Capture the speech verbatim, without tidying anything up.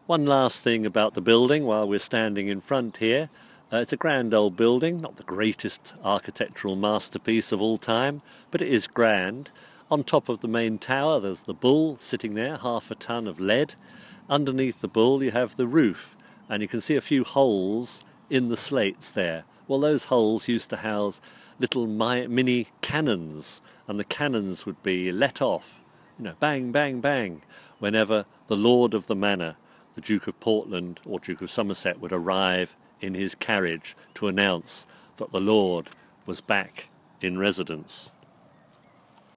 One last thing about the building while we're standing in front here. Uh, it's a grand old building, not the greatest architectural masterpiece of all time, but it is grand. On top of the main tower there's the bull sitting there, half a ton of lead. Underneath the bull you have the roof, and you can see a few holes in the slates there. Well, those holes used to house little mi mini cannons, and the cannons would be let off, you know, bang, bang, bang, whenever the lord of the manor, the Duke of Portland or Duke of Somerset, would arrive in his carriage to announce that the Lord was back in residence.